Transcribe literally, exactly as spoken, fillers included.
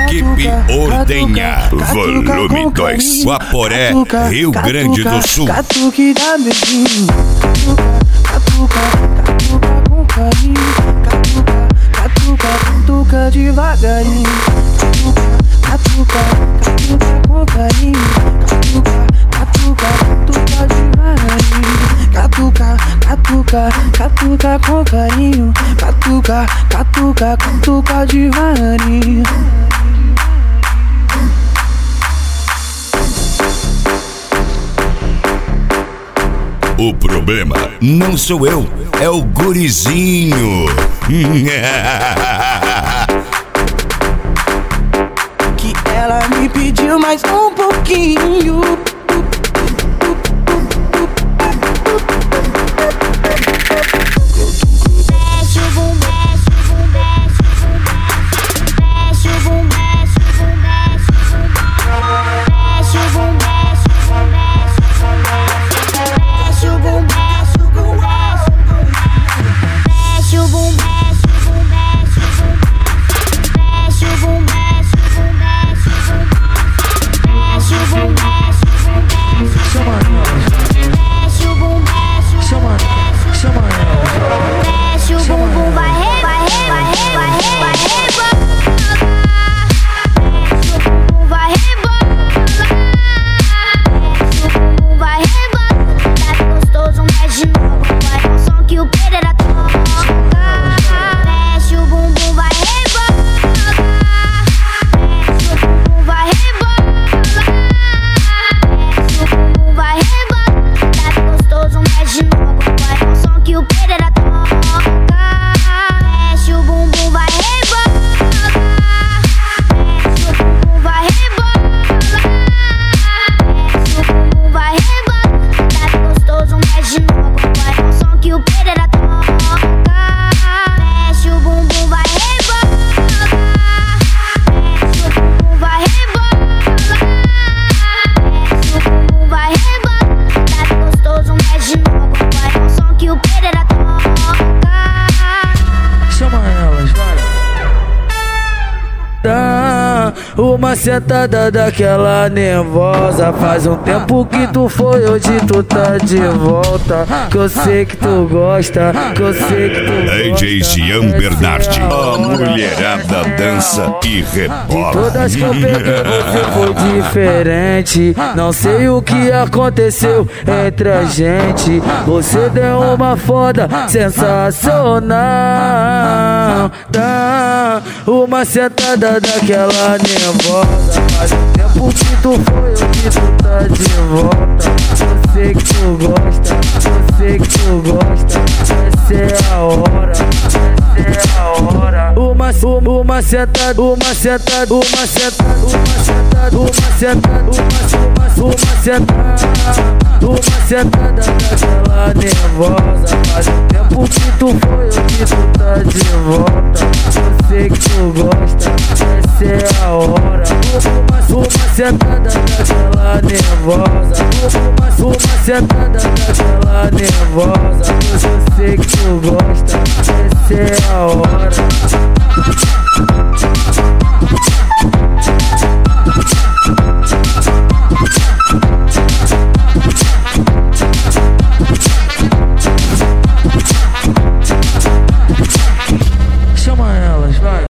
Equipe Ordenha, volume dois, Guaporé, Rio Grande do Sul. Catuque da beijinho, catuca, catuca com carinho, catuca, catuca, catuca devagarinho, catuca, catuca com carinho, catuca, catuca, catuca devagarinho, catuca, catuca, catuca com carinho, catuca, catuca, catuca devagarinho. O problema não sou eu, é o gurizinho. Que ela me pediu mais um pouquinho. Mexe o bum, mexe o bum, mexe o bum, mexe o bum, mexe o bum, mexe o bum, mexe o bum, mexe o bum, mexe o bum, mexe o bum, mexe o bum, mexe o bum, mexe o bum, mexe o bum, mexe o bum, Chama, chama ela. mexe o bumbum, vai re, vai re, vai re, vai re, vai rebolar. Mexe o bumbum, vai rebolar. Mexe o bumbum, vai rebolar. Tá gostoso, mexe de novo, vai no som que o Pereira toca. Mexe o bumbum, vai rebolar. Mexe o bumbum, vai rebolar. Mexe o bumbum, vai rebolar. Tá gostoso, mexe de novo, vai no som que o Pereira toca. Mexe o bumbum, vai rebolar. Mexe o bumbum, vai rebolar. Mexe o bumbum, vai rebolar. Tá gostoso, mexe de novo, vai no som que o Pereira toca. Mexe o bumbum, vai rebolar. Mexe o bumbum, vai rebolar. Mexe o bumbum, vai rebolar. Tá gostoso, mexe de novo, vai no som que o Pereira toca. Chama elas, vai. Dá uma sentada daquela nervosa. Faz um tempo que tu foi, hoje tu tá de volta. Que eu sei que tu gosta, que eu sei que tu gosta. D J Cian Bernardi, a mulherada dança e rebola. Todas que eu peguei você foi diferente. Não sei o que aconteceu entre a gente. Você deu uma foda sensacional. Dá uma sentada daquela nervosa. Faz um tempo que tu foi, hoje tu tá de volta. Eu sei que tu gosta, eu sei que tu gosta. Essa é a hora, essa é a hora. Uma, uma, uma sentada, uma sentada, uma sentada, uma sentada, uma sentada, uma, uma, uma sentada, uma sentada daquela nervosa. Faz um tempo que tu foi, hoje tu tá de volta. Eu sei que tu gosta, essa é a hora. Uma, uma sentada daquela nervosa. Uma, uma sentada daquela nervosa. Eu sei que tu gosta, essa é a hora.